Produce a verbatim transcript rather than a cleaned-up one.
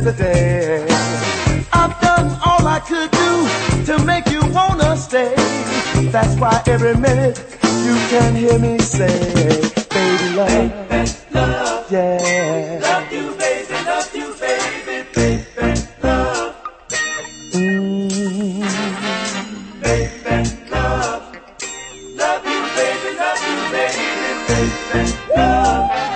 yesterday. I've done all I could do to make you wanna stay. That's why every minute you can hear me say, baby love, baby love, yeah. Love you, baby, love you, baby, baby love. Mm. Baby love, love you, baby, love you, baby, baby love.